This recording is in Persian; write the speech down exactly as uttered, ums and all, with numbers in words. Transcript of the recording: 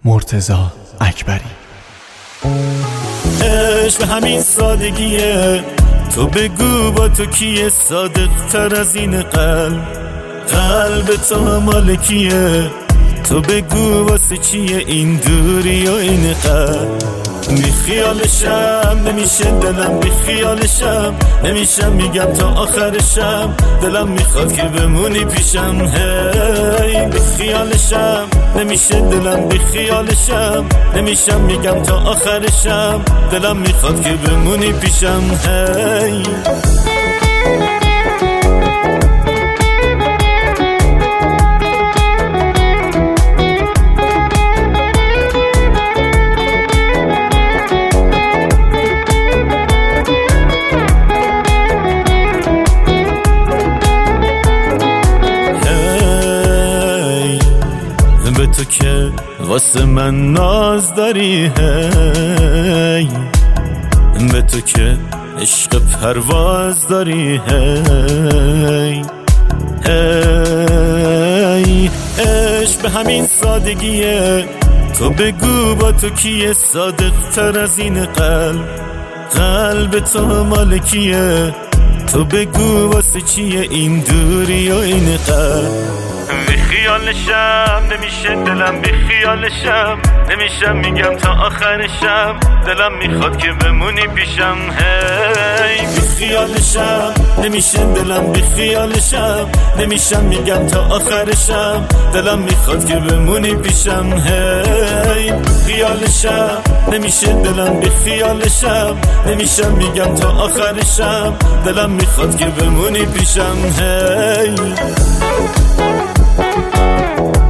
مرتضی اکبری. عشق به همین سادگیه، تو بگو با تو کیه صادق تر از این قلب؟ قلب تو مالکیه، تو بگو واسه چیه این دوری و این قلب؟ بی خیالشم نمیشه دلم، بی خیالشم نمیشم، میگم تا آخرشم دلم میخواد که بمونی پیشم. هی بی خیالشم نمیشه دلم، بی خیالشم نمیشم، میگم تا آخرشم دلم میخواد که بمونی پیشم. هی به تو که واسه من ناز داری، هی به تو که عشق پرواز داری، هی هی عشق به همین سادگیه، تو بگو با تو کیه صادق تر از این قلب؟ قلب تو مالکیه، تو بگو واسه چیه این دوری و این قلب؟ بی خیالشم نمیشه دلم، بی خیالشم نمیشم، میگم تا آخرشم دلم میخواد که بمونی پیشم. هی بی خیالشم نمیشه دلم، بی خیالشم نمیشم، میگم تا آخرشم دلم میخواد که بمونی پیشم. هی بی خیالشم نمیشه دلم، بی خیالشم نمیشم، میگم تا آخرشم دلم میخواد که بمونی پیشم. هی